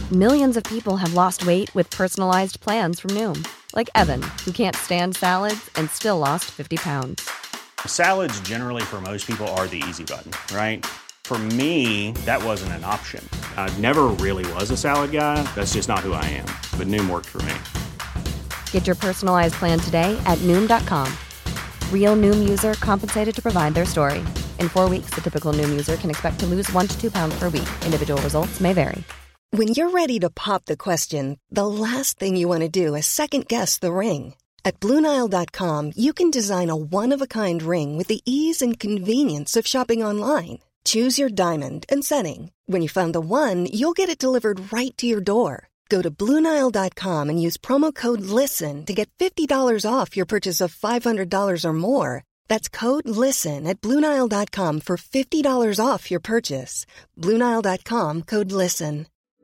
Millions of people have lost weight with personalized plans from Noom. Like Evan, who can't stand salads and still lost 50 pounds. Salads generally for most people are the easy button, right? For me, that wasn't an option. I never really was a salad guy. That's just not who I am. But Noom worked for me. Get your personalized plan today at Noom.com. Real Noom user compensated to provide their story. In 4 weeks, the typical Noom user can expect to lose 1 to 2 pounds per week. Individual results may vary. When you're ready to pop the question, the last thing you want to do is second-guess the ring. At BlueNile.com, you can design a one-of-a-kind ring with the ease and convenience of shopping online. Choose your diamond and setting. When you find the one, you'll get it delivered right to your door. Go to BlueNile.com and use promo code LISTEN to get $50 off your purchase of $500 or more. That's code LISTEN at BlueNile.com for $50 off your purchase. BlueNile.com, code LISTEN.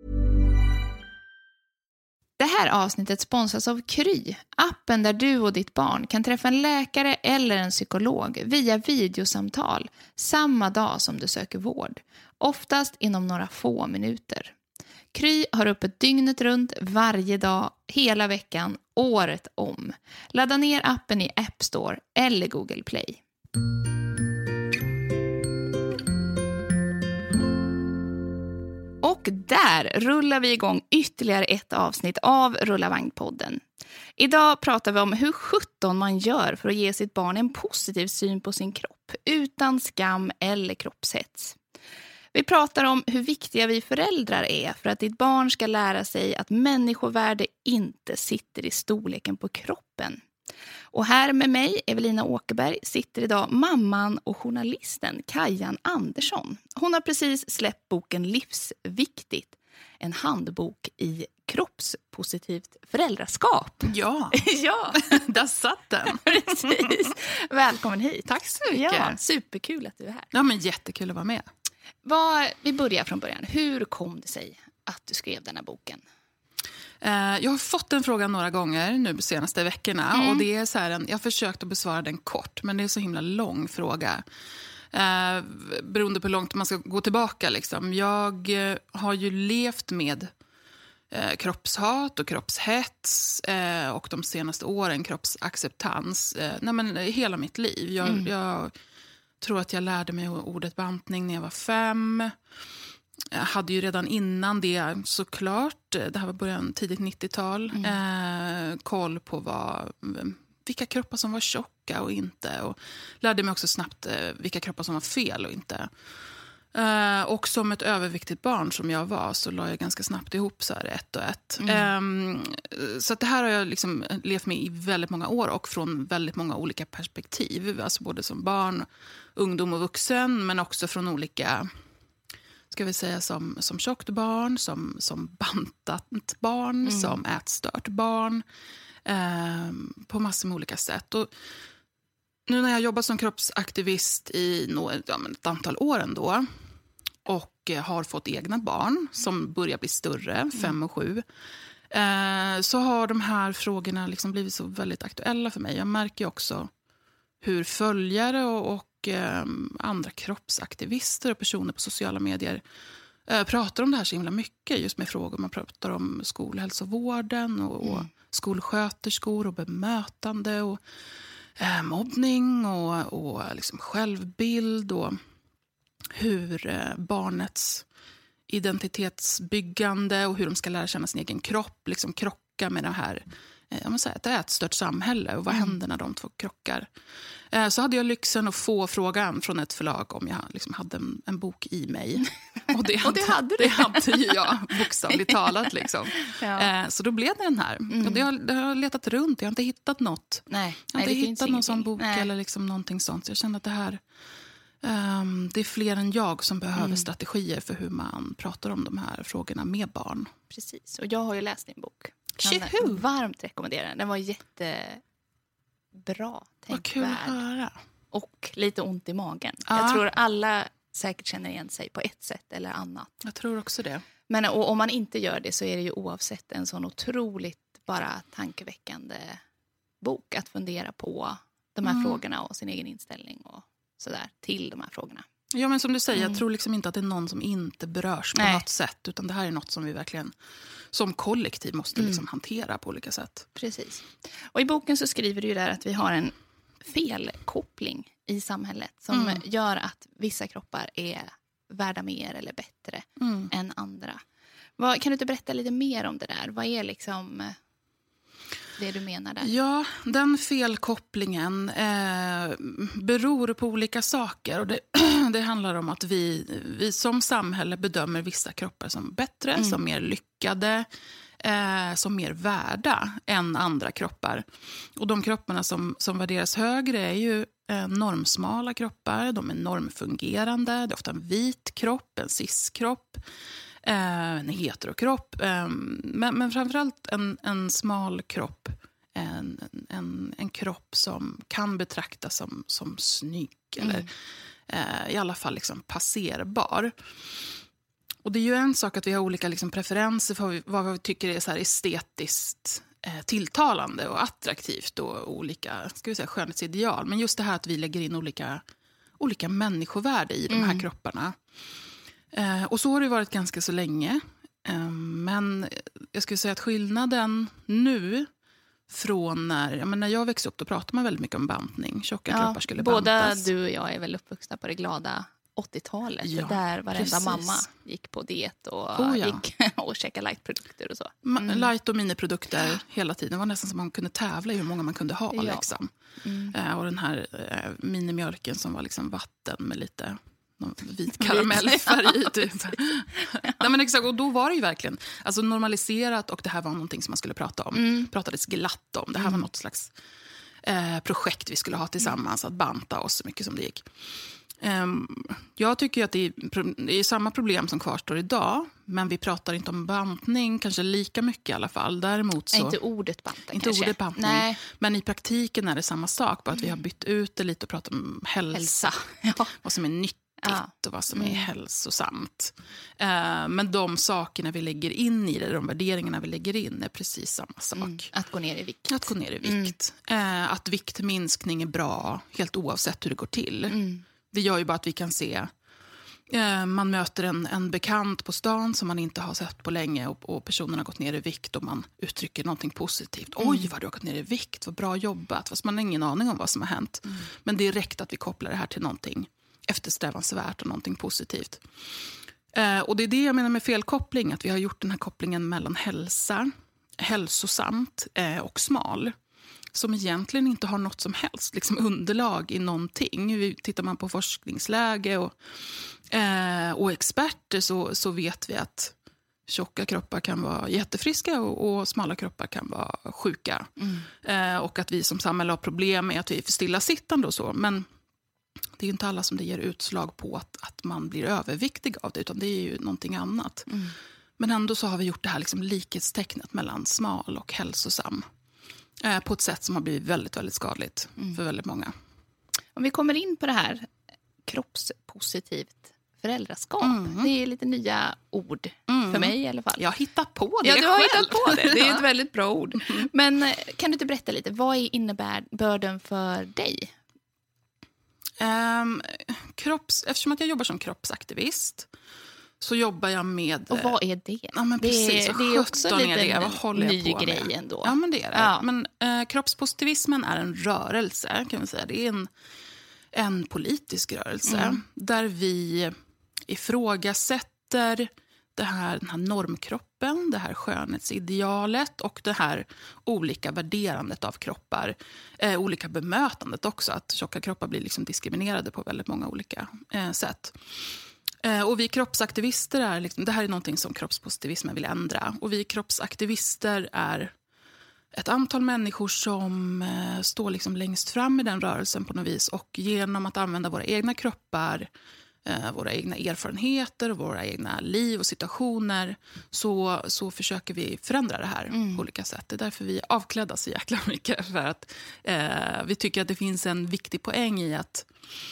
Det här avsnittet sponsras av Kry, appen där du och ditt barn kan träffa en läkare eller en psykolog via videosamtal samma dag som du söker vård, oftast inom några få minuter. Kry har öppet dygnet runt varje dag, hela veckan, året om. Ladda ner appen i App Store eller Google Play. Och där rullar vi igång ytterligare ett avsnitt av Rullavagn-podden. Idag pratar vi om hur 17 man gör för att ge sitt barn en positiv syn på sin kropp, utan skam eller kroppshets. Vi pratar om hur viktiga vi föräldrar är för att ditt barn ska lära sig att människovärde inte sitter i storleken på kroppen. Och här med mig, Evelina Åkerberg, sitter idag mamman och journalisten Kajan Andersson. Hon har precis släppt boken Livsviktigt, en handbok i kroppspositivt föräldraskap. Ja, ja. Där satt den. Precis. Välkommen hit. Tack så mycket. Ja, superkul att du är här. Ja, men jättekul att vara med. Vi börjar från början. Hur kom det sig att du skrev den här boken? Jag har fått den frågan några gånger nu de senaste veckorna. Och det är så här jag har försökt att besvara den kort, men det är så himla lång fråga. Beroende på hur långt man ska gå tillbaka. Liksom. Jag har ju levt med kroppshat och kroppshets och de senaste åren kroppsacceptans. Hela mitt liv. Jag tror att jag lärde mig ordet bantning när jag var 5. Jag hade ju redan innan det såklart, det här var början tidigt 90-tal, koll på vilka kroppar som var tjocka och inte. Och lärde mig också snabbt vilka kroppar som var fel och inte. Och som ett överviktigt barn som jag var så la jag ganska snabbt ihop så här 1 och 1. Så att det här har jag liksom levt med i väldigt många år och från väldigt många olika perspektiv. Alltså både som barn, ungdom och vuxen, men också från olika, ska vi säga, som tjockt barn, som bantat barn, som ätstört barn, på massor med olika sätt. Och nu när jag jobbar som kroppsaktivist i ett antal år ändå och har fått egna barn som börjar bli större, 5 och 7, så har de här frågorna liksom blivit så väldigt aktuella för mig. Jag märker också hur följare och andra kroppsaktivister och personer på sociala medier pratar om det här så himla mycket. Just med frågor, man pratar om skolhälsovården och skolsköterskor och bemötande och mobbning och liksom självbild och hur barnets identitetsbyggande och hur de ska lära känna sin egen kropp liksom krockar med det här ett ätstört samhälle. Och vad händer när de två krockar? Så hade jag lyxen att få frågan från ett förlag om jag liksom hade en bok i mig. Och det hade ju jag, bokstavligt talat. Liksom. Ja. Så då blev det den här. Och det har letat runt, jag har inte hittat något. Nej, jag har inte hittat någon sån bok eller liksom någonting sånt. Så jag kände att det här, det är fler än jag som behöver strategier för hur man pratar om de här frågorna med barn. Precis, och jag har ju läst din bok. Tjuhu! Varmt rekommenderar den. Den var jättebra. Vad kul att höra. Och lite ont i magen. Ja. Jag tror alla säkert känner igen sig på ett sätt eller annat. Jag tror också det. Men om man inte gör det så är det ju oavsett en sån otroligt bara tankeväckande bok att fundera på de här frågorna och sin egen inställning och sådär till de här frågorna. Ja, men som du säger, jag tror liksom inte att det är någon som inte berörs på något sätt. Utan det här är något som vi verkligen som kollektiv måste liksom hantera på olika sätt. Precis. Och i boken så skriver du ju där att vi har en felkoppling i samhället som gör att vissa kroppar är värda mer eller bättre än andra. Kan du inte berätta lite mer om det där? Vad är liksom det du menar där? Ja, den felkopplingen beror på olika saker. Och det handlar om att vi som samhälle bedömer vissa kroppar som bättre, som mer lyckade, som mer värda än andra kroppar. Och de kropparna som värderas högre är ju normsmala kroppar. De är normfungerande. Det är ofta en vit kropp, en cis-kropp, en heterokropp. Men framförallt en smal kropp. En kropp som kan betraktas som snygg. Eller i alla fall liksom passerbar. Och det är ju en sak att vi har olika liksom preferenser för vad vi tycker är så här estetiskt tilltalande och attraktivt och olika, ska vi säga, skönhetsideal. Men just det här att vi lägger in olika människovärde i de här kropparna. Och så har det varit ganska så länge. Men jag skulle säga att skillnaden nu från när jag växte upp, då pratade man väldigt mycket om bantning. Tjocka kroppar skulle bantas. Båda du och jag är väl uppvuxna på det glada 80-talet. Ja, där varenda mamma gick på diet och gick och käkade lightprodukter och så. Light- och miniprodukter hela tiden. Det var nästan som man kunde tävla i hur många man kunde ha. Ja. Liksom. Och den här minimjölken som var liksom vatten med lite vit karamellfärg i. Typ. Nej, men exakt, och då var det ju verkligen alltså normaliserat, och det här var någonting som man skulle prata om. Pratades glatt om. Det här var något slags projekt vi skulle ha tillsammans, att banta oss så mycket som det gick. Jag tycker att det är samma problem som kvarstår idag, men vi pratar inte om bantning kanske lika mycket i alla fall. Däremot så, inte ordet bantning inte kanske. Ordet bantning. Nej. Men i praktiken är det samma sak, bara att vi har bytt ut det lite och pratat om hälsa. Ja. Vad som är nyttigt och vad som är hälsosamt. Men de sakerna vi lägger in i det, de värderingarna vi lägger in, är precis samma sak. Att gå ner i vikt. Att gå ner i vikt. Att viktminskning är bra helt oavsett hur det går till. Det gör ju bara att vi kan se, man möter en bekant på stan som man inte har sett på länge, och personen har gått ner i vikt och man uttrycker någonting positivt. Oj, vad du har gått ner i vikt, vad bra jobbat. Fast man har ingen aning om vad som har hänt. Men direkt att vi kopplar det här till någonting eftersträvansvärt och någonting positivt. Och det är det jag menar med felkoppling, att vi har gjort den här kopplingen mellan hälsosamt och smal, som egentligen inte har något som helst liksom underlag i någonting. Tittar man på forskningsläge och experter så vet vi att tjocka kroppar kan vara jättefriska och smala kroppar kan vara sjuka. Och att vi som samhälle har problem med att vi är för stillasittande och så. Men det är ju inte alla som det ger utslag på att man blir överviktig av det, utan det är ju någonting annat. Men ändå så har vi gjort det här liksom likhetstecknet mellan smal och hälsosam. På ett sätt som har blivit väldigt, väldigt skadligt för väldigt många. Om vi kommer in på det här kroppspositivt föräldraskap. Det är lite nya ord för mig i alla fall. Jag har hittat på det. Ja, du har hittat på det. Det är ett väldigt bra ord. Men kan du inte berätta lite, vad är innebörden för dig? Eftersom att jag jobbar som kroppsaktivist så jobbar jag med... Och vad är det? Ja, men precis. Det är också en liten ny grej ändå. Ja, men det är det. Ja. Men kroppspositivismen är en rörelse, kan man säga. Det är en politisk rörelse där vi ifrågasätter den här normkroppen, det här skönhetsidealet och det här olika värderandet av kroppar. Olika bemötandet också, att tjocka kroppar blir liksom diskriminerade på väldigt många olika sätt. Och vi kroppsaktivister är liksom, det här är någonting som kroppspositivismen vill ändra. Och vi kroppsaktivister är ett antal människor som står liksom längst fram i den rörelsen på något vis. Och genom att använda våra egna kroppar, våra egna erfarenheter och våra egna liv och situationer så försöker vi förändra det här på olika sätt. Det är därför vi avklädda så jäkla mycket. För att vi tycker att det finns en viktig poäng i att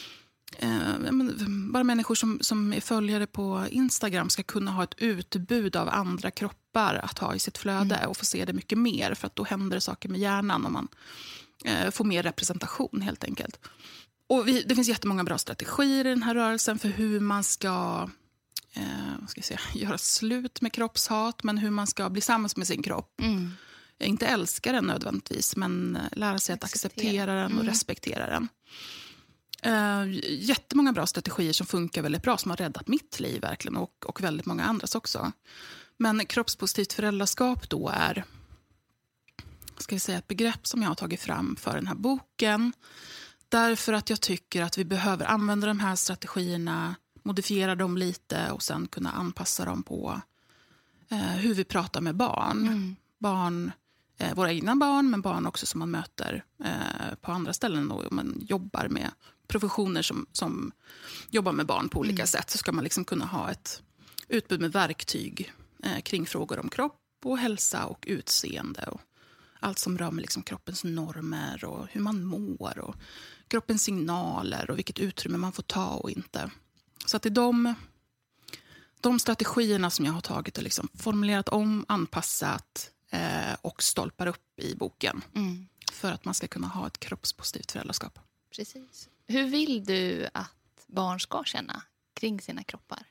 bara människor som är följare på Instagram ska kunna ha ett utbud av andra kroppar att ha i sitt flöde och få se det mycket mer, för att då händer det saker med hjärnan och man får mer representation helt enkelt. Och det finns jättemånga bra strategier i den här rörelsen för hur man ska göra slut med kroppshat, men hur man ska bli sams med sin kropp. Inte älska den nödvändigtvis, men lära sig att acceptera den och respektera den. Jättemånga bra strategier som funkar väldigt bra, som har räddat mitt liv verkligen, och väldigt många andras också. Men kroppspositivt föräldraskap då är, ska vi säga, ett begrepp som jag har tagit fram för den här boken. Därför att jag tycker att vi behöver använda de här strategierna, modifiera dem lite och sen kunna anpassa dem på hur vi pratar med barn. Barn, våra egna barn, men barn också som man möter på andra ställen. Och man jobbar med professioner som jobbar med barn på olika sätt, så ska man liksom kunna ha ett utbud med verktyg kring frågor om kropp och hälsa och utseende och allt som rör med liksom kroppens normer och hur man mår och kroppens signaler och vilket utrymme man får ta och inte. Så att det är de strategierna som jag har tagit och liksom formulerat om, anpassat och stolpar upp i boken för att man ska kunna ha ett kroppspositivt föräldraskap. Precis. Hur vill du att barn ska känna kring sina kroppar?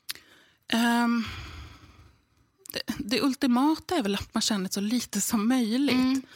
Det ultimata är väl att man känner så lite som möjligt.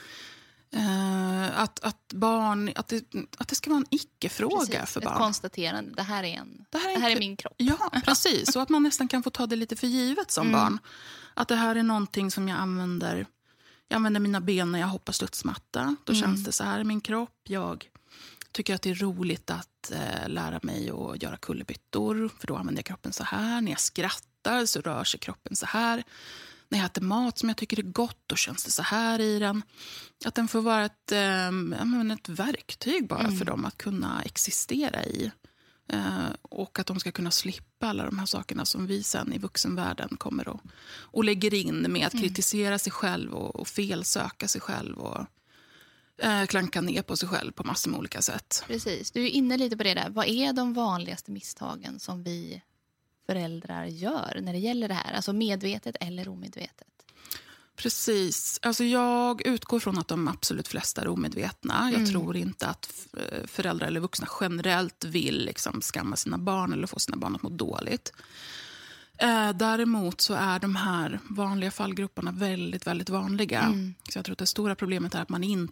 Att det ska vara en icke-fråga för barn. Ett konstaterande, det här är min kropp. Ja, precis. Så att man nästan kan få ta det lite för givet som barn. Att det här är någonting som jag använder. Jag använder mina ben när jag hoppar studsmatta. Då känns det så här i min kropp. Jag tycker att det är roligt att lära mig att göra kullerbyttor. För då använder jag kroppen så här. När jag skrattar så rör sig kroppen så här. När jag äter mat som jag tycker är gott, då känns det så här i den. Att den får vara ett verktyg bara för dem att kunna existera i. Och att de ska kunna slippa alla de här sakerna som vi sen i vuxenvärlden kommer och lägger in med att kritisera sig själv och felsöka sig själv och klanka ner på sig själv på massor med olika sätt. Precis, du är inne lite på det där. Vad är de vanligaste misstagen som vi föräldrar gör när det gäller det här? Alltså medvetet eller omedvetet? Precis. Alltså jag utgår från att de absolut flesta är omedvetna. Jag tror inte att föräldrar eller vuxna generellt vill liksom skamma sina barn eller få sina barn att må dåligt. Däremot så är de här vanliga fallgrupperna väldigt, väldigt vanliga. Så jag tror att det stora problemet är att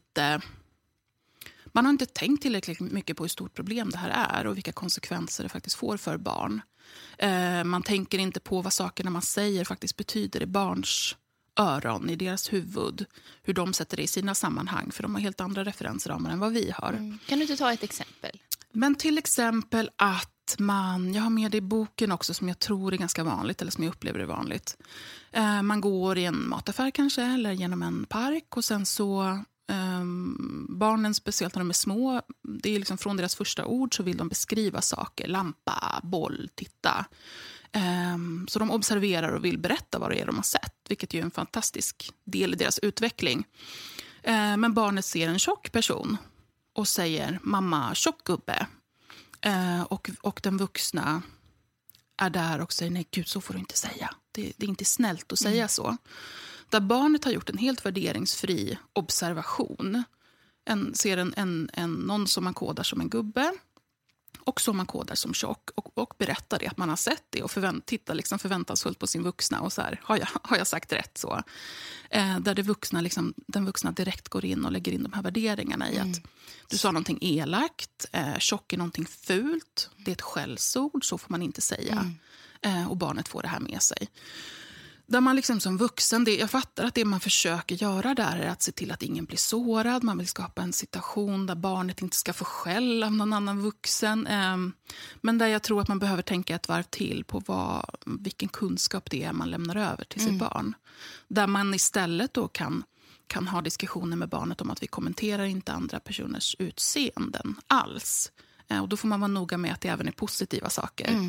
man har inte tänkt tillräckligt mycket på hur stort problem det här är och vilka konsekvenser det faktiskt får för barn. Man tänker inte på vad sakerna man säger faktiskt betyder i barns öron, i deras huvud. Hur de sätter det i sina sammanhang, för de har helt andra referensramar än vad vi har. Kan du inte ta ett exempel? Men till exempel att jag har med det i boken också som jag tror är ganska vanligt, eller som jag upplever är vanligt. Man går i en mataffär kanske, eller genom en park och sen så barnen, speciellt när de är små, det är liksom från deras första ord så vill de beskriva saker, lampa, boll, titta. Så de observerar och vill berätta vad det är de har sett, vilket är en fantastisk del i deras utveckling. Men barnet ser en tjock person och säger mamma, tjock gubbe. Och den vuxna är där och säger nej gud, så får du inte säga. Det är inte snällt att säga så. Där barnet har gjort en helt värderingsfri observation. Ser någon som man kodar som en gubbe och som man kodar som tjock och berättar det att man har sett det och tittar liksom förväntansfullt på sin vuxna och så här, har jag sagt rätt så? Där den vuxna direkt går in och lägger in de här värderingarna i att du sa någonting elakt, tjock är någonting fult, det är ett skällsord, så får man inte säga. Och barnet får det här med sig. Där man liksom som vuxen, jag fattar att det man försöker göra där är att se till att ingen blir sårad. Man vill skapa en situation där barnet inte ska få skäll av någon annan vuxen. Men där jag tror att man behöver tänka ett varv till på vilken kunskap det är man lämnar över till sitt barn. Där man istället då kan ha diskussioner med barnet om att vi kommenterar inte andra personers utseenden alls. Och då får man vara noga med att det även är positiva saker.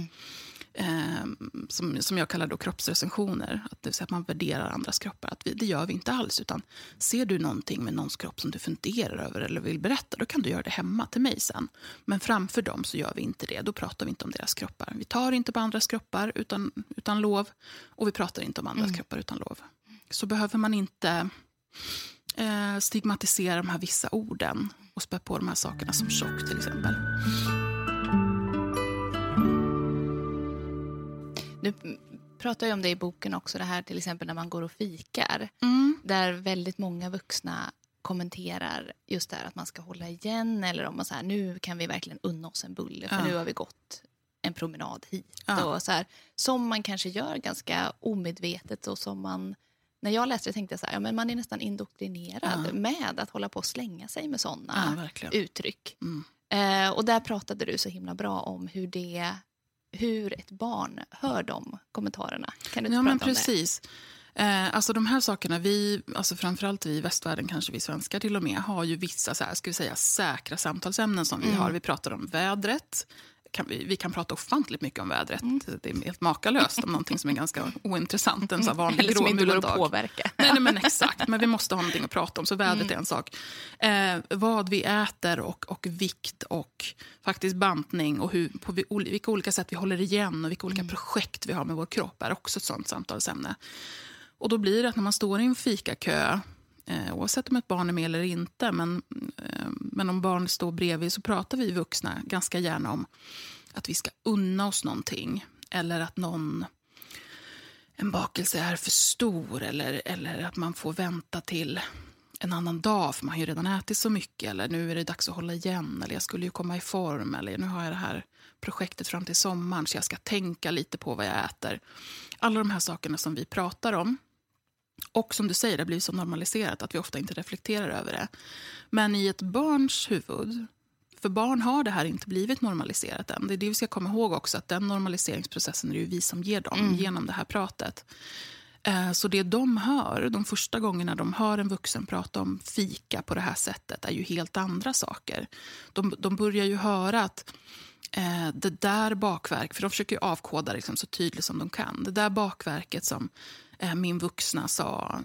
Som jag kallar då kroppsrecensioner. Att det vill säga att man värderar andras kroppar. Att det gör vi inte alls. Utan ser du någonting med någons kropp som du funderar över eller vill berätta, då kan du göra det hemma till mig sen. Men framför dem så gör vi inte det. Då pratar vi inte om deras kroppar. Vi tar inte på andras kroppar utan lov. Och vi pratar inte om andras kroppar utan lov. Så behöver man inte stigmatisera de här vissa orden och spä på de här sakerna som tjock till exempel. Nu pratar jag om det i boken också, det här till exempel när man går och fikar. Där väldigt många vuxna kommenterar just det här att man ska hålla igen, eller om man så här, nu kan vi verkligen unna oss en bulle för nu har vi gått en promenad hit. Och så här, som man kanske gör ganska omedvetet, och som man, när jag läste det tänkte jag så här, ja, men man är nästan indoktrinerad med att hålla på och slänga sig med sådana uttryck. Och där pratade du så himla bra om hur ett barn hör de kommentarerna. Kan du inte prata om precis. Alltså de här sakerna, framförallt vi i västvärlden, kanske vi svenskar till och med, har ju vissa så här, ska vi säga, säkra samtalsämnen som vi har. Vi pratar om vädret. Vi kan prata ofantligt mycket om vädret. Det är helt makalöst om någonting som är ganska ointressant. En så vanlig eller som inte går att dag. Påverka. Nej, men exakt. Men vi måste ha någonting att prata om. Så vädret är en sak. Vad vi äter och vikt och faktiskt bantning och på vilka olika sätt vi håller igen och vilka olika projekt vi har med vår kropp är också ett sånt samtalsämne. Och då blir det att när man står i en fikakö, oavsett om ett barn är med eller inte, men om barn står bredvid, så pratar vi vuxna ganska gärna om att vi ska unna oss någonting, eller att en bakelse är för stor, eller att man får vänta till en annan dag för man har ju redan ätit så mycket, eller nu är det dags att hålla igen, eller jag skulle ju komma i form, eller nu har jag det här projektet fram till sommaren så jag ska tänka lite på vad jag äter. Alla de här sakerna som vi pratar om. Och som du säger, det blir så normaliserat att vi ofta inte reflekterar över det. Men i ett barns huvud, för barn har det här inte blivit normaliserat än. Det är det vi ska komma ihåg också, att den normaliseringsprocessen är det ju vi som ger dem genom det här pratet. Så det de hör, de första gångerna de hör en vuxen prata om fika på det här sättet, är ju helt andra saker. De börjar ju höra att det där bakverk, för de försöker ju avkoda liksom så tydligt som de kan. Det där bakverket som min vuxna sa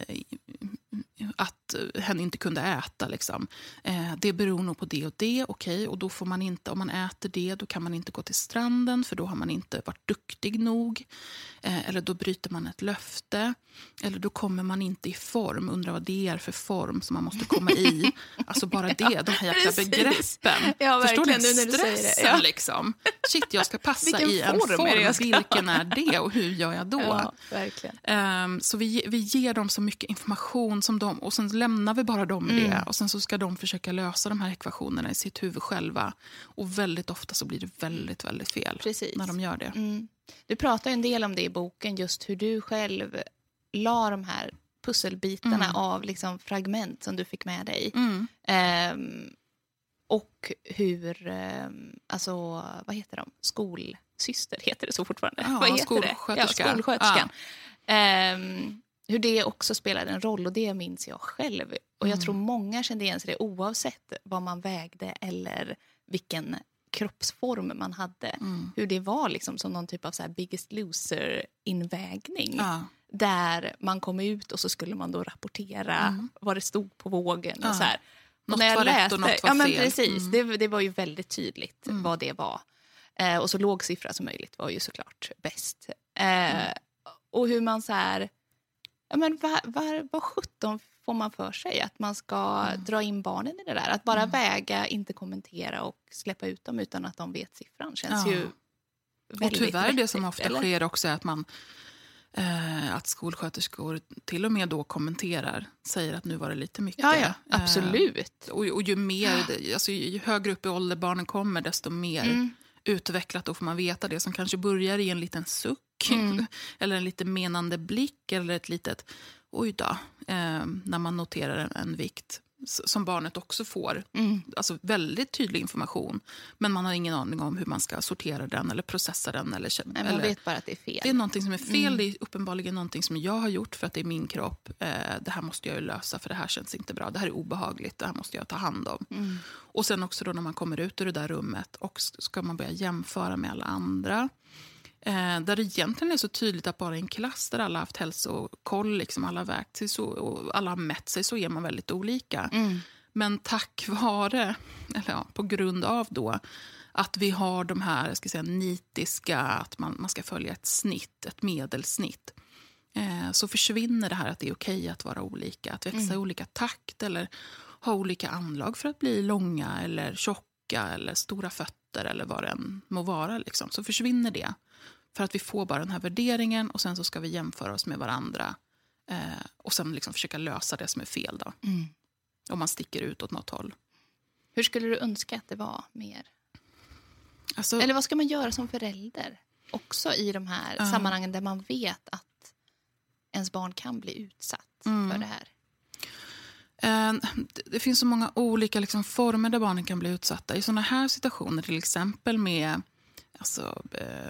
att hen inte kunde äta. Liksom. Det beror nog på det och det. Okej, och då får man inte, om man äter det, då kan man inte gå till stranden för då har man inte varit duktig nog. Eller då bryter man ett löfte. Eller då kommer man inte i form. Undrar vad det är för form som man måste komma i. Alltså bara det, de här jäkla begreppen. Ja, förstår du nu när du säger stressen det? Ja. Liksom? Shit, jag ska passa Vilken i en form form. är det jag ska Vilken är det och hur gör jag då? Ja, verkligen. Så vi ger dem så mycket information som de, och sen lämnar vi bara dem med det, och sen så ska de försöka lösa de här ekvationerna i sitt huvud själva, och väldigt ofta så blir det väldigt, väldigt fel. Precis. När de gör det. Du pratar en del om det i boken, just hur du själv la de här pusselbitarna av liksom fragment som du fick med dig. Och hur, alltså vad heter de? Skolsyster heter det så fortfarande. Ja, vad heter skolsköterska. Det? Ja, skolsköterskan. Hur det också spelade en roll, och det minns jag själv. Och jag tror många kände igen sig det, oavsett vad man vägde eller vilken kroppsform man hade. Hur det var liksom som någon typ av så här Biggest Loser-invägning. Där man kom ut och så skulle man då rapportera vad det stod på vågen. Och så här. Något var rätt och något var fel. Men precis, det var ju väldigt tydligt vad det var. Och så låg siffra som möjligt var ju såklart bäst. Och hur man så här... Ja, men vad 17 får man för sig att man ska dra in barnen i det där? Att bara väga, inte kommentera och släppa ut dem utan att de vet siffran känns ju väldigt Och tyvärr vettigt, det som ofta eller? sker också är att att skolsköterskor till och med då kommenterar, säger att nu var det lite mycket. Ja, absolut. Och ju mer, alltså ju högre upp i ålder barnen kommer, desto mer utvecklat då får man veta det som kanske börjar i en liten suck eller en lite menande blick eller ett litet oj då, när man noterar en vikt som barnet också får. Alltså väldigt tydlig information, men man har ingen aning om hur man ska sortera den eller processa den. Nej, man vet bara att det är fel. Det är någonting som är fel, det är uppenbarligen någonting som jag har gjort för att det är min kropp. Det här måste jag ju lösa för det här känns inte bra. Det här är obehagligt, det här måste jag ta hand om. Och sen också då när man kommer ut ur det där rummet och ska man börja jämföra med alla andra. Där det egentligen är så tydligt att bara i en klass där alla har haft hälsokoll, liksom alla har vägt sig så, och alla har mätt sig, så är man väldigt olika. Men tack vare, eller ja, på grund av då att vi har de här, jag ska säga, nitiska, att man ska följa ett snitt, ett medelsnitt. så försvinner det här att det är okej att vara olika. Att växa i olika takt eller ha olika anlag för att bli långa eller tjocka eller stora fötter eller vad det än må vara. Liksom. Så försvinner det för att vi får bara den här värderingen och sen så ska vi jämföra oss med varandra och sen liksom försöka lösa det som är fel då. Om man sticker ut åt något håll. Hur skulle du önska att det var mer? Alltså, Eller vad ska man göra som förälder? Också i de här sammanhangen där man vet att ens barn kan bli utsatt för det här. Det finns så många olika liksom, former där barnen kan bli utsatta. I sådana här situationer till exempel med alltså,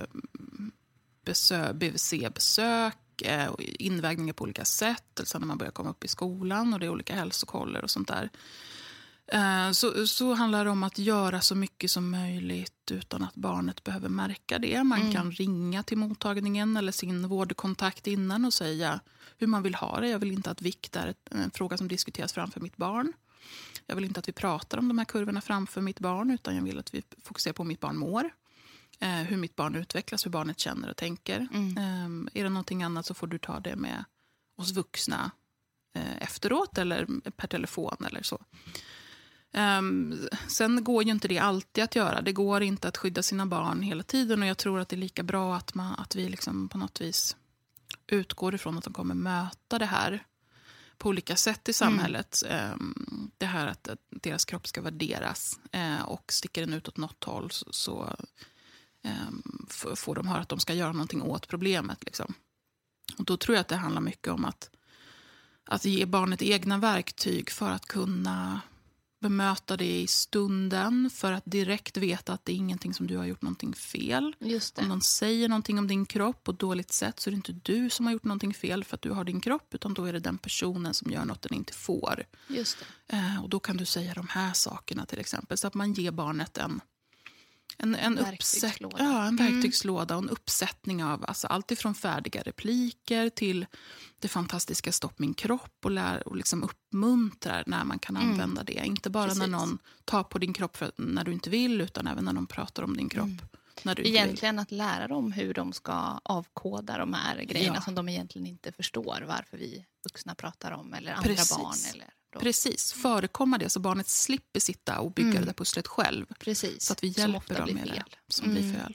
BVC-besök, invägningar på olika sätt. Alltså när man börjar komma upp i skolan och det är olika hälsokoller och sånt där. Så handlar det om att göra så mycket som möjligt utan att barnet behöver märka det. Man kan ringa till mottagningen eller sin vårdkontakt innan och säga hur man vill ha det. Jag vill inte att vikt är en fråga som diskuteras framför mitt barn. Jag vill inte att vi pratar om de här kurvorna framför mitt barn utan jag vill att vi fokuserar på hur mitt barn mår. Hur mitt barn utvecklas, hur barnet känner och tänker. Är det någonting annat så får du ta det med oss vuxna efteråt eller per telefon eller så. Sen går ju inte det alltid att göra. Det går inte att skydda sina barn hela tiden och jag tror att det är lika bra att vi liksom på något vis utgår ifrån att de kommer möta det här på olika sätt i samhället. Det här att deras kropp ska värderas och sticker den ut åt något håll så får de höra att de ska göra någonting åt problemet. Liksom. Och då tror jag att det handlar mycket om att ge barnet egna verktyg för att kunna bemöta det i stunden för att direkt veta att det är ingenting som du har gjort någonting fel. Just det. Om någon säger någonting om din kropp på ett dåligt sätt så är det inte du som har gjort någonting fel för att du har din kropp utan då är det den personen som gör något den inte får. Just det. Och då kan du säga de här sakerna till exempel så att man ger barnet en verktygslåda och en uppsättning av alltså allt ifrån färdiga repliker till det fantastiska stopp min kropp och liksom uppmuntrar när man kan använda det. Inte bara när någon tar på din kropp när du inte vill utan även när de pratar om din kropp. När du egentligen vill. Att lära dem hur de ska avkoda de här grejerna som de egentligen inte förstår varför vi vuxna pratar om eller andra barn eller Precis, förekomma det så barnet slipper sitta och bygga det där pusslet själv. Precis. Så att vi hjälper dem med det som blir fel.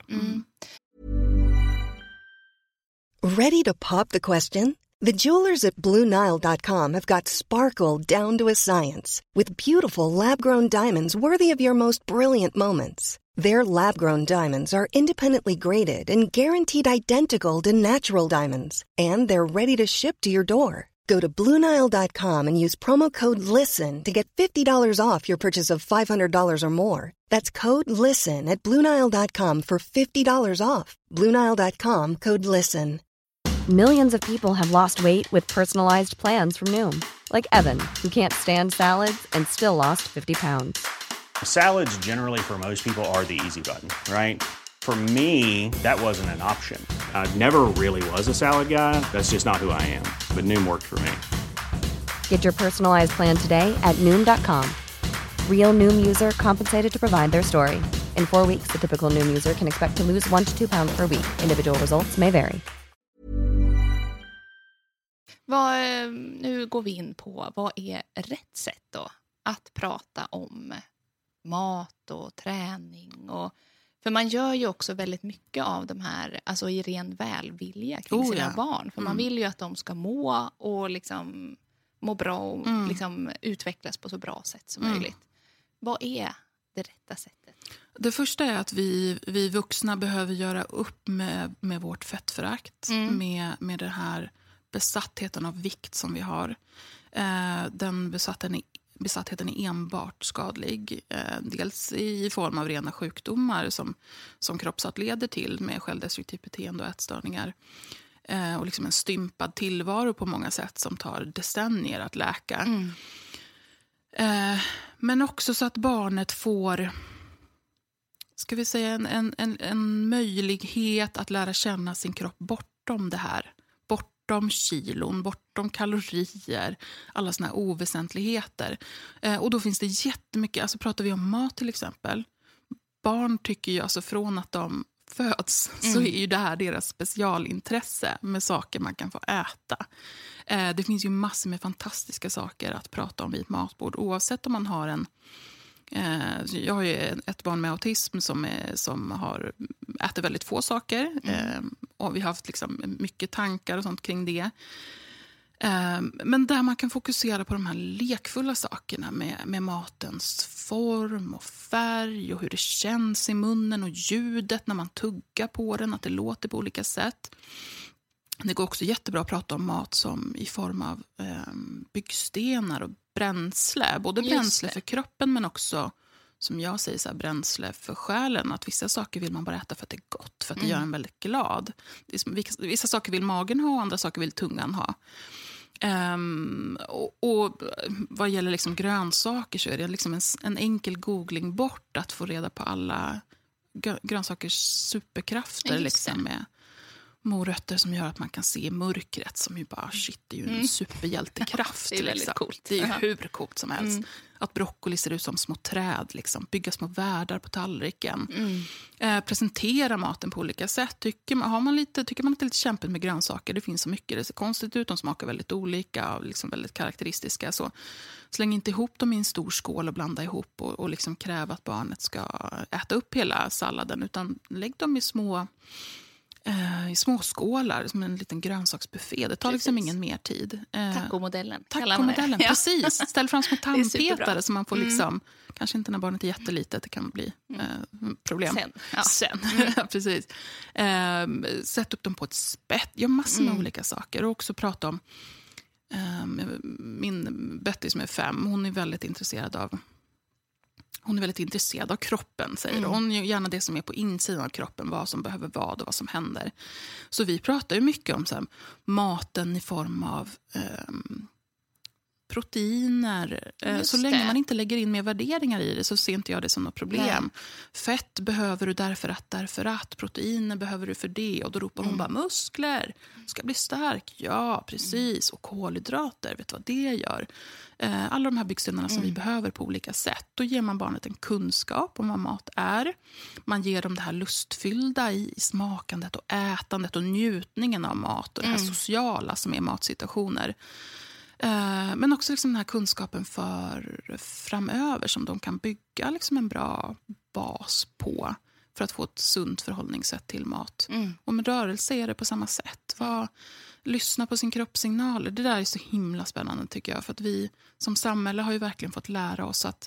Ready to pop the question? The jewelers at BlueNile.com have got sparkle down to a science with beautiful lab-grown diamonds worthy of your most brilliant moments. Their lab-grown diamonds are independently graded and guaranteed identical to natural diamonds, and they're ready to ship to your door. Go to BlueNile.com and use promo code LISTEN to get $50 off your purchase of $500 or more. That's code LISTEN at BlueNile.com for $50 off. BlueNile.com, code LISTEN. Millions of people have lost weight with personalized plans from Noom. Like Evan, who can't stand salads and still lost 50 pounds. Salads generally for most people are the easy button, right? For me, that wasn't an option. I never really was a salad guy. That's just not who I am. But Noom worked for me. Get your personalized plan today at Noom.com. Real Noom user compensated to provide their story. In 4 weeks, the typical Noom user can expect to lose 1 to 2 pounds per week. Individual results may vary. Nu går vi in på vad är rätt sätt då att prata om mat och träning och för man gör ju också väldigt mycket av de här, alltså i ren välvilja kring sina barn. För man vill ju att de ska må och liksom må bra och liksom utvecklas på så bra sätt som möjligt. Vad är det rätta sättet? Det första är att vi vuxna behöver göra upp med vårt fettförakt. Med den här besattheten av vikt som vi har. Den besattheten är enbart skadlig. Dels i form av rena sjukdomar som kroppsat leder till med självdestruktivt beteende och ätstörningar. Och liksom en stympad tillvaro på många sätt som tar decennier att läka. Men också så att barnet får, ska vi säga, en möjlighet att lära känna sin kropp bortom det här. Bortom kilon, bortom kalorier, alla såna här oväsentligheter. Och då finns det jättemycket, alltså pratar vi om mat till exempel. Barn tycker ju alltså från att de föds så är ju det här deras specialintresse med saker man kan få äta. Det finns ju massor med fantastiska saker att prata om vid ett matbord. Oavsett om man har en... jag har ju ett barn med autism som äter väldigt få saker. Och vi har haft liksom mycket tankar och sånt kring det. Men där man kan fokusera på de här lekfulla sakerna med matens form och färg och hur det känns i munnen och ljudet när man tuggar på den, att det låter på olika sätt. Det går också jättebra att prata om mat som i form av byggstenar och bränsle. Både bränsle för kroppen men också, som jag säger, så här, bränsle för själen. Att vissa saker vill man bara äta för att det är gott, för att det gör en väldigt glad. Vissa saker vill magen ha och andra saker vill tungan ha. Och vad gäller liksom grönsaker så är det liksom en enkel googling bort att få reda på alla grönsakers superkrafter. Liksom, med morötter som gör att man kan se mörkret, som ju bara, det är ju en superhjältekraft. Det är väldigt liksom. coolt. Det är ju hur coolt som helst. Att broccoli ser ut som små träd, liksom. Bygga små världar på tallriken. Presentera maten på olika sätt. Tycker man att det är lite kämpigt med grönsaker, det finns så mycket, det ser konstigt ut, de smakar väldigt olika och liksom väldigt karaktäristiska. Så släng inte ihop dem i en stor skål och blanda ihop och liksom kräva att barnet ska äta upp hela salladen, utan lägg dem i små skålar, som en liten grönsaksbuffé. Det tar liksom ingen mer tid. Tacomodellen. Tacomodellen, precis. Ställ fram små tandpetare så man får liksom, kanske inte när barnet är jättelitet, det kan bli problem. Sen. Precis. Sätt upp dem på ett spett. Gör massor med olika saker. Och också prata om min Betty som är 5. Hon är väldigt intresserad av kroppen, säger hon. Gör gärna det som är på insidan av kroppen, vad som behöver vad och vad som händer. Så vi pratar ju mycket om så här, maten i form av proteiner. Så länge man inte lägger in mer värderingar i det så ser inte jag det som något problem. Fett behöver du därför att. Proteiner behöver du för det. Och då ropar hon bara, muskler, ska bli stark. Ja, precis. Och kolhydrater, vet du vad det gör? Alla de här byggstenarna som vi behöver på olika sätt. Då ger man barnet en kunskap om vad mat är. Man ger dem det här lustfyllda i smakandet och ätandet och njutningen av mat. Och det här sociala som är matsituationer. Men också liksom den här kunskapen för framöver som de kan bygga liksom en bra bas på för att få ett sunt förhållningssätt till mat. Och med rörelse är det på samma sätt. Lyssna på sin kroppssignaler. Det där är så himla spännande tycker jag. För att vi som samhälle har ju verkligen fått lära oss att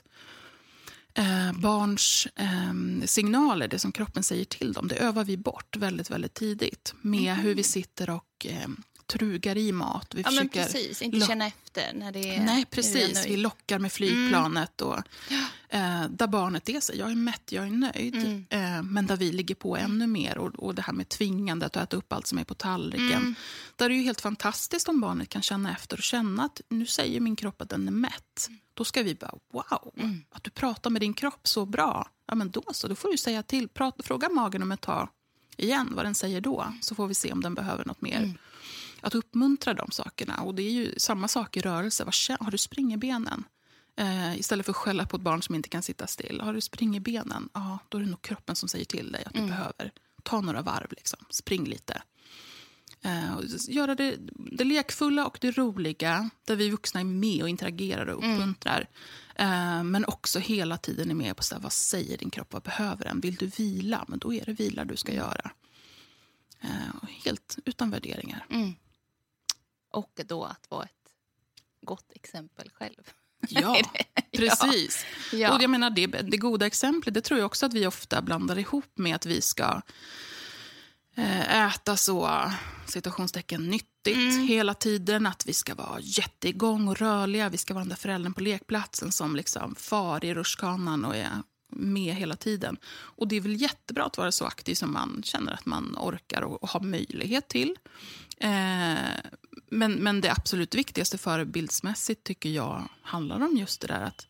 barns signaler, det som kroppen säger till dem, det övar vi bort väldigt, väldigt tidigt. Med hur vi sitter och trugar i mat. Vi försöker men precis, inte känna efter när det är... Nej, precis. Vi lockar med flygplanet och där barnet är så, jag är mätt, jag är nöjd. Men där vi ligger på ännu mer och det här med tvingandet att äta upp allt som är på tallriken. Där är det ju helt fantastiskt om barnet kan känna efter och känna att nu säger min kropp att den är mätt. Då ska vi bara, wow, att du pratar med din kropp så bra. Ja, men då får du säga till. Fråga magen om ett tag igen vad den säger då. Så får vi se om den behöver något mer. Att uppmuntra de sakerna. Och det är ju samma sak i rörelse. Har du springerbenen? Istället för att skälla på ett barn som inte kan sitta still. Har du springerbenen? Ja, då är det nog kroppen som säger till dig att du behöver ta några varv. Liksom. Spring lite. Göra det lekfulla och det roliga. Där vi vuxna är med och interagerar och uppmuntrar. Men också hela tiden är med på så här, vad säger din kropp? Vad behöver den? Vill du vila? Men då är det vila du ska göra. Helt utan värderingar. Och då att vara ett gott exempel själv. Ja, precis. Ja. Och jag menar, det goda exemplet, det tror jag också att vi ofta blandar ihop med att vi ska äta så, citationstecken, nyttigt hela tiden. Att vi ska vara jätteigång och rörliga. Vi ska vara den där föräldern på lekplatsen som liksom far i rutschkanan och är med hela tiden. Och det är väl jättebra att vara så aktiv som man känner att man orkar och har möjlighet till. Men det absolut viktigaste förebildsmässigt tycker jag handlar om just det där att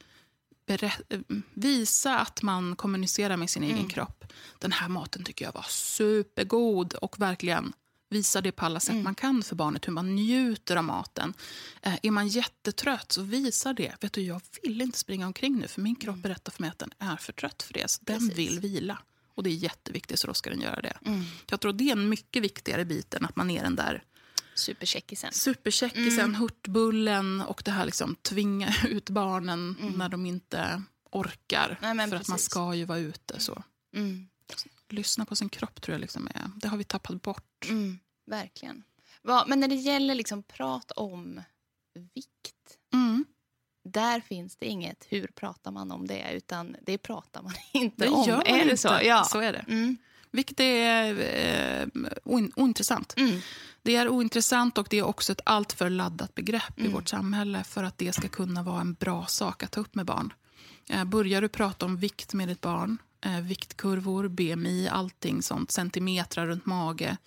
visa att man kommunicerar med sin egen kropp. Den här maten tycker jag var supergod och verkligen visa det på alla sätt man kan för barnet, hur man njuter av maten. Är man jättetrött så visa det. Vet du, jag vill inte springa omkring nu för min kropp berättar för mig att den är för trött för det. Så den vill vila. Och det är jätteviktigt, så då ska den göra det. Jag tror det är en mycket viktigare bit än att man är den där supercheckisen, hurtbullen och det här liksom tvinga ut barnen när de inte orkar. Nej, men för precis. att man ska ju vara ute så. Lyssna på sin kropp tror jag liksom är, det har vi tappat bort. Verkligen. Men när det gäller liksom prat om vikt, där finns det inget hur pratar man om det, utan det pratar man inte det om. Gör man är inte. Det så? Ja. Så är det. Vilket är ointressant. Det är ointressant och det är också ett alltför laddat begrepp i vårt samhälle för att det ska kunna vara en bra sak att ta upp med barn. Börjar du prata om vikt med ditt barn, viktkurvor, BMI, allting sånt, centimeter runt mage,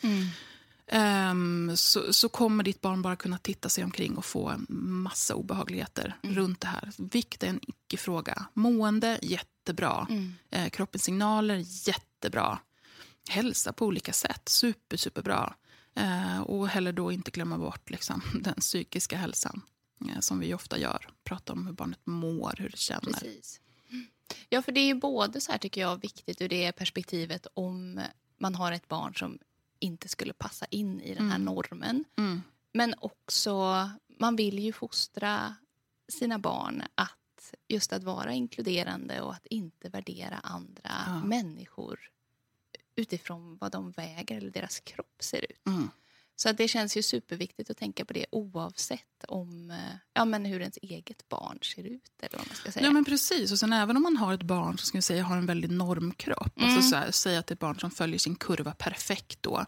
så kommer ditt barn bara kunna titta sig omkring och få en massa obehagligheter runt det här. Vikt är en icke-fråga. Mående, jättebra. Kroppens signaler, jättebra. Hälsa på olika sätt, superbra. Och heller då inte glömma bort liksom, den psykiska hälsan som vi ofta gör. Prata om hur barnet mår, hur det känner. Precis. Ja, för det är ju både så här tycker jag viktigt ur det perspektivet om man har ett barn som inte skulle passa in i den här normen. Men också, man vill ju fostra sina barn att vara inkluderande och att inte värdera andra människor utifrån vad de väger eller deras kropp ser ut. Så att det känns ju superviktigt att tänka på det oavsett om hur ens eget barn ser ut eller vad man ska säga. Ja men precis, och sen även om man har ett barn som ska vi säga har en väldigt normkropp, alltså säga att det är ett barn som följer sin kurva perfekt då.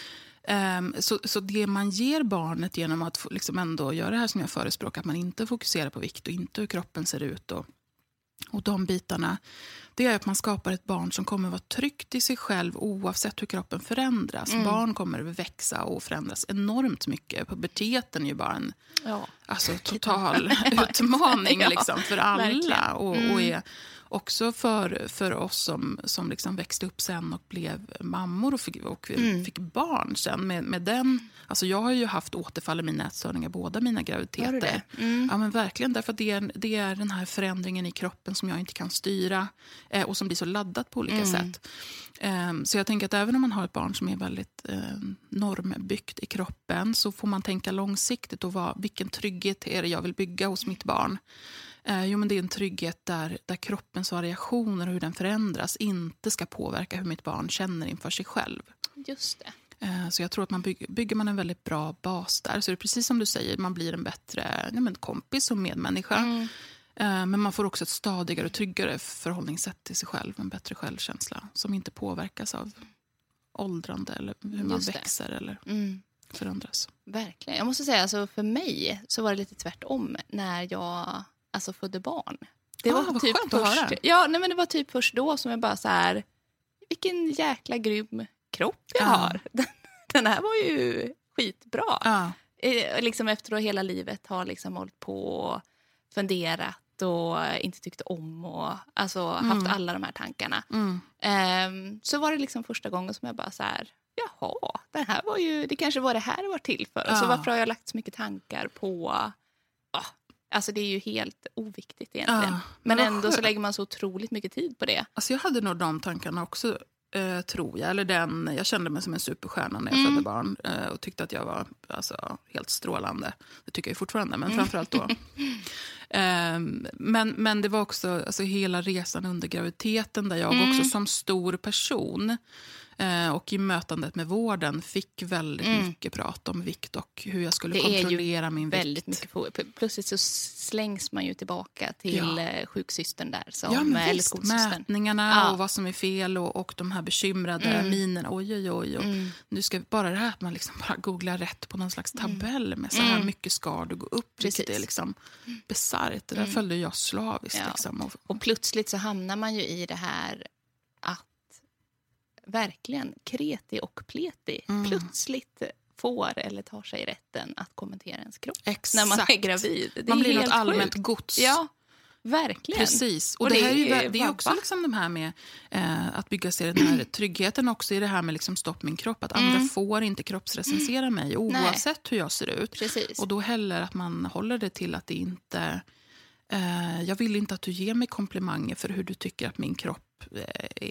Så det man ger barnet genom att liksom ändå göra det här som jag förespråkar, att man inte fokuserar på vikt och inte hur kroppen ser ut och de bitarna, det är att man skapar ett barn som kommer vara tryggt i sig själv oavsett hur kroppen förändras. Barn kommer växa och förändras enormt mycket. Puberteten är ju bara en total utmaning liksom, för alla. Och är också för oss som liksom växte upp sen och blev mammor och fick barn sen. Med den, alltså jag har ju haft återfall i mina ätstörningar båda mina graviditeter. Har du det? Ja men verkligen, därför att det är den här förändringen i kroppen som jag inte kan styra och som blir så laddat på olika sätt. Så jag tänker att även om man har ett barn som är väldigt normbyggt i kroppen så får man tänka långsiktigt och vilken trygghet är det jag vill bygga hos mitt barn. Men det är en trygghet där kroppens variationer och hur den förändras inte ska påverka hur mitt barn känner inför sig själv. Just det. Så jag tror att man bygger man en väldigt bra bas där. Så det är precis som du säger, man blir en bättre kompis och medmänniska. Men man får också ett stadigare och tryggare förhållningssätt till sig själv. En bättre självkänsla som inte påverkas av åldrande eller hur man växer eller förändras. Verkligen. Jag måste säga, alltså för mig så var det lite tvärtom när jag födde barn. Det var typ skönt att höra. Ja, men det var typ först då som jag bara så här, vilken jäkla grym kropp jag har. Den här var ju skitbra. Liksom efter att hela livet har liksom hållit på och funderat och inte tyckt om och haft alla de här tankarna. Så var det liksom första gången som jag bara så här, jaha, den här var ju, det kanske var det här var till för. Så varför har jag lagt så mycket tankar på alltså det är ju helt oviktigt egentligen. Men ändå så lägger man så otroligt mycket tid på det. Alltså jag hade nog de tankarna också, tror jag. Eller jag kände mig som en superstjärna när jag födde barn. Och tyckte att jag var helt strålande. Det tycker jag fortfarande, men framförallt då. Men det var också hela resan under graviditeten där jag också som stor person och i mötandet med vården fick väldigt mycket prat om vikt och hur jag skulle kontrollera min vikt. Väldigt mycket. Plötsligt så slängs man ju tillbaka till sjuksystern där. Eller skolsystern. Mätningarna och vad som är fel och de här bekymrade minerna. Oj. Och nu ska bara det här att man liksom bara googlar rätt på någon slags tabell med så här mycket ska du gå upp. Vilket är liksom bisarrt. Det där följde jag slaviskt. Ja. Liksom. Och plötsligt så hamnar man ju i det här att verkligen kreti och pleti plötsligt får eller tar sig rätten att kommentera ens kropp. Exakt. När man är gravid. Man blir något allmänt gods. Ja, verkligen. Precis. Och det är också liksom de här med att bygga sig den här tryggheten också i det här med liksom stopp min kropp. Att andra får inte kroppsrecensera mig oavsett hur jag ser ut. Precis. Och då heller att man håller det till att det inte... jag vill inte att du ger mig komplimanger för hur du tycker att min kropp är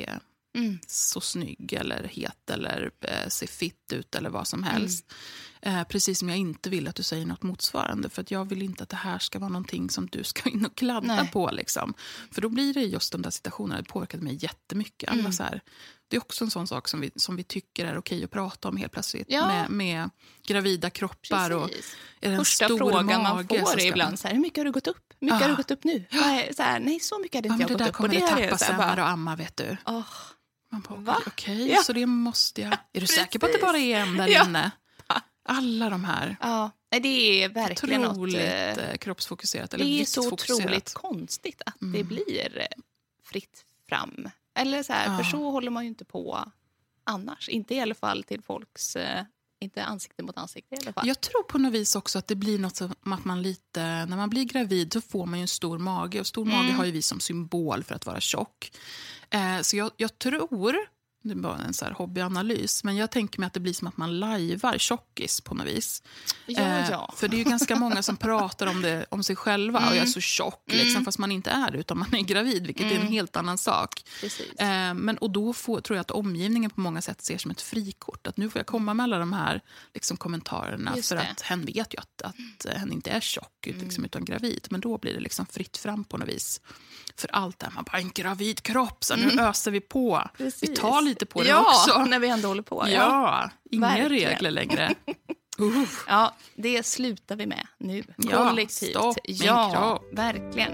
så snygg eller het eller ser fitt ut eller vad som helst. Precis som jag inte vill att du säger något motsvarande, för att jag vill inte att det här ska vara någonting som du ska in och kladda på liksom. För då blir det just de där situationerna, det påverkade mig jättemycket. Alla så här, det är också en sån sak som vi tycker är okej att prata om helt plötsligt med gravida kroppar. Precis. Och är det första en stor frågan mage man får är ibland så här, hur mycket har du gått upp? Hur mycket har du gått upp nu? Så här, nej, så mycket hade inte jag gått upp. Det där kommer det tappa så här, sämre och amma, vet du. Man bara, okej, så det måste jag. Är du säker på att det bara är en där inne? Alla de här. Ja, det är verkligen otroligt kroppsfokuserat. Eller det är så otroligt konstigt att det blir fritt fram. Eller så här, för så håller man ju inte på annars. Inte i alla fall till folks, inte ansikte mot ansikte i alla fall. Jag tror på något vis också att det blir något som att man lite, när man blir gravid så får man ju en stor mage. Och stor mage har ju vi som symbol för att vara tjock. Så jag tror, det är bara en så här hobbyanalys, men jag tänker mig att det blir som att man lajvar tjockis på något vis. För det är ju ganska många som pratar om sig själva och jag är så tjock, liksom, fast man inte är det, utan man är gravid, vilket är en helt annan sak. Och då tror jag att omgivningen på många sätt ser som ett frikort, att nu får jag komma med alla de här liksom, kommentarerna, för att hen vet ju att hen inte är tjock liksom, utan gravid, men då blir det liksom fritt fram på något vis. För allt det här, man bara, en gravid kropp, så nu öser vi på. Vi tar lite på det också. När vi ändå håller på. Inga regler längre. Ja, det slutar vi med nu. Kollektivt. Stopp, kropp. Verkligen.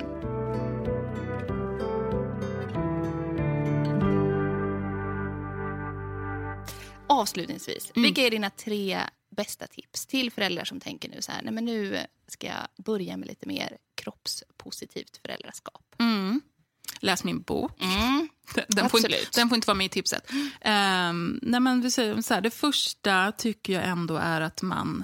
Avslutningsvis, vilka är dina 3 bästa tips till föräldrar som tänker nu så här, nej men nu ska jag börja med lite mer kroppspositivt föräldraskap? Läs min bok. Den får inte vara med i tipset. Nej, men vi säger så här, det första tycker jag ändå är att man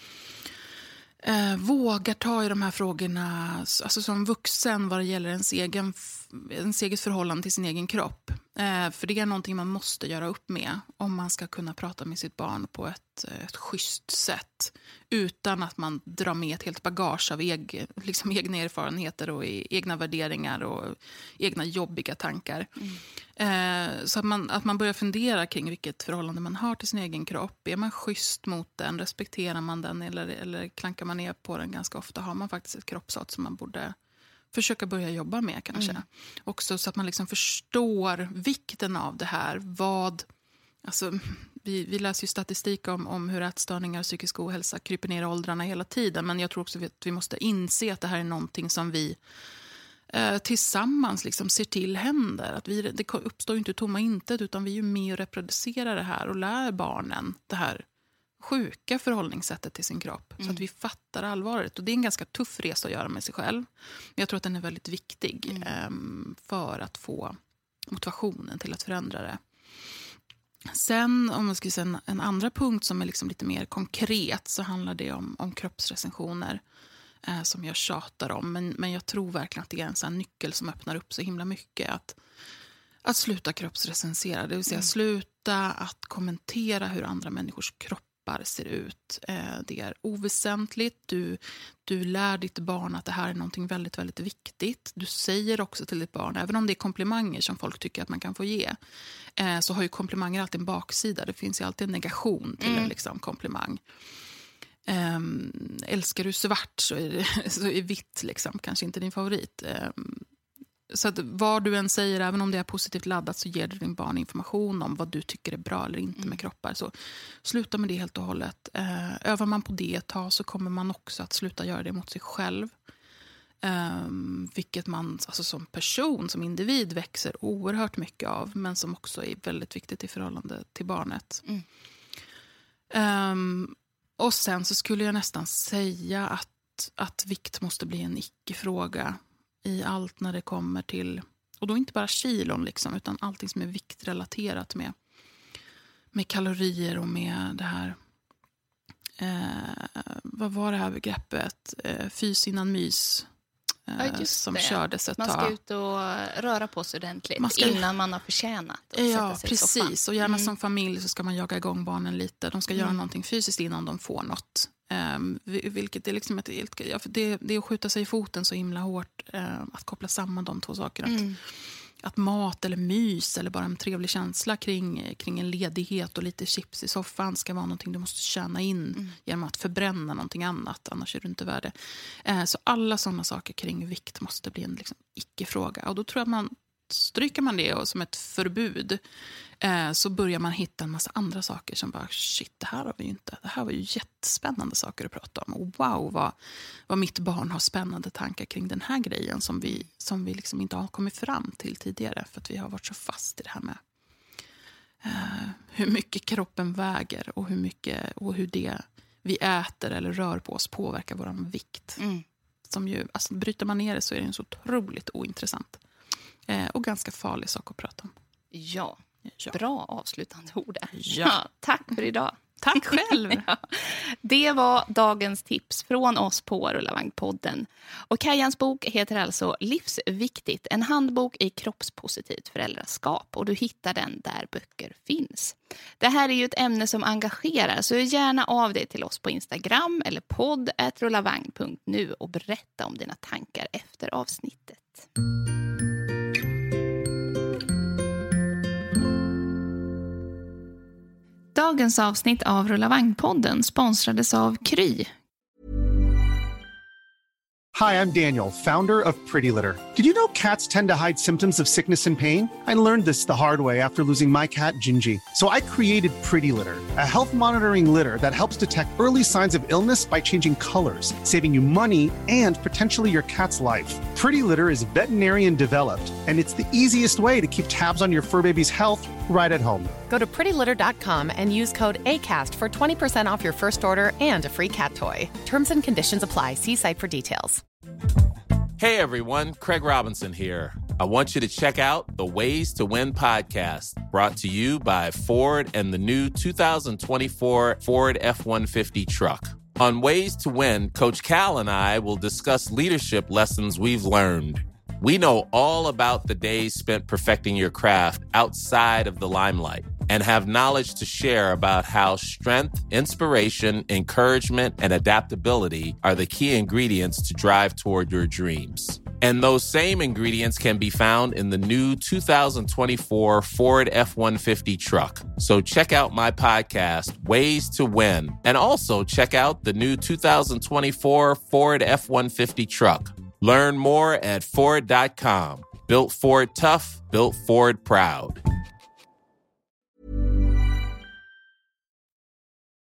vågar ta i de här frågorna, alltså som vuxen, vad det gäller ens eget förhållande till sin egen kropp. För det är någonting man måste göra upp med om man ska kunna prata med sitt barn på ett schysst sätt, utan att man drar med ett helt bagage av egna erfarenheter och egna värderingar och egna jobbiga tankar. Så att man börjar fundera kring vilket förhållande man har till sin egen kropp. Är man schysst mot den? Respekterar man den? Eller klankar man ner på den ganska ofta? Har man faktiskt ett kroppshat som man borde försöka börja jobba med kanske. Också så att man liksom förstår vikten av det här. Alltså, vi läser ju statistik om hur ätstörningar och psykisk ohälsa kryper ner i åldrarna hela tiden. Men jag tror också att vi måste inse att det här är någonting som vi tillsammans liksom ser till händer. Att det uppstår ju inte tomma intet, utan vi är ju med och reproducerar det här och lär barnen det här sjuka förhållningssättet till sin kropp. Så att vi fattar allvaret. Och det är en ganska tuff resa att göra med sig själv. Men jag tror att den är väldigt viktig för att få motivationen till att förändra det. Sen, om man ska säga en andra punkt som är liksom lite mer konkret, så handlar det om kroppsrecensioner som jag tjatar om. Men jag tror verkligen att det är en sån nyckel som öppnar upp så himla mycket. Att sluta kroppsrecensera, det vill säga sluta att kommentera hur andra människors kroppar ser ut. Det är oväsentligt. Du lär ditt barn att det här är någonting väldigt, väldigt viktigt. Du säger också till ditt barn, även om det är komplimanger som folk tycker att man kan få ge, så har ju komplimanger alltid en baksida. Det finns ju alltid en negation till en liksom, komplimang. Älskar du svart så är vitt liksom, kanske inte din favorit. Så att vad du än säger, även om det är positivt laddat, så ger du din barn information om vad du tycker är bra eller inte med kroppar. Så sluta med det helt och hållet. Övar man på det ett tag, så kommer man också att sluta göra det mot sig själv. Vilket man alltså som person, som individ, växer oerhört mycket av, men som också är väldigt viktigt i förhållande till barnet. Och sen så skulle jag nästan säga att vikt måste bli en icke-fråga i allt när det kommer till, och då inte bara kilon liksom, utan allting som är viktrelaterat med kalorier och med det här vad var det här begreppet? Fys innan mys. Som kördes ett tag. Man ska ut och röra på sig ordentligt innan man har förtjänat att sätta sig precis. i soffan. Och gärna som familj så ska man jaga igång barnen lite. De ska göra någonting fysiskt innan de får något. Vilket är liksom det är att skjuta sig i foten så himla hårt, att koppla samman de två sakerna. att mat eller mys eller bara en trevlig känsla kring en ledighet och lite chips i soffan ska vara någonting du måste tjäna in genom att förbränna någonting annat, annars är du inte värd det. Så alla sådana saker kring vikt måste bli en liksom icke-fråga. Och då tror jag att stryker man det som ett förbud, så börjar man hitta en massa andra saker som bara, shit, det här har vi ju inte. Det här var ju jättespännande saker att prata om. Och wow, vad mitt barn har spännande tankar kring den här grejen som vi liksom inte har kommit fram till tidigare. För att vi har varit så fast i det här med hur mycket kroppen väger och hur det vi äter eller rör på oss påverkar vår vikt. Som ju, alltså, bryter man ner det så är det en så otroligt ointressant och ganska farlig sak att prata om. Ja. Bra avslutande ord där. Ja. Tack för idag. Tack själv. Ja. Det var dagens tips från oss på Rullavagnpodden. Och Kajans bok heter alltså Livsviktigt, en handbok i kroppspositivt föräldraskap. Och du hittar den där böcker finns. Det här är ju ett ämne som engagerar, så gärna av dig till oss på Instagram eller podd@rullavagn.nu och berätta om dina tankar efter avsnittet. Dagens avsnitt av Rullavagnpodden sponsrades av Kry. Hi, I'm Daniel, founder of Pretty Litter. Did you know cats tend to hide symptoms of sickness and pain? I learned this the hard way after losing my cat, Gingy. So I created Pretty Litter, a health monitoring litter that helps detect early signs of illness by changing colors, saving you money and potentially your cat's life. Pretty Litter is veterinarian developed, and it's the easiest way to keep tabs on your fur baby's health right at home. Go to prettylitter.com and use code ACAST for 20% off your first order and a free cat toy. Terms and conditions apply. See site for details. Hey everyone, Craig Robinson here. I want you to check out the Ways to Win podcast, brought to you by Ford and the new 2024 Ford F-150 truck. On Ways to Win, Coach Cal and I will discuss leadership lessons we've learned. We know all about the days spent perfecting your craft outside of the limelight and have knowledge to share about how strength, inspiration, encouragement, and adaptability are the key ingredients to drive toward your dreams. And those same ingredients can be found in the new 2024 Ford F-150 truck. So check out my podcast, Ways to Win, and also check out the new 2024 Ford F-150 truck. Learn more at Ford.com. Built Ford tough, built Ford proud.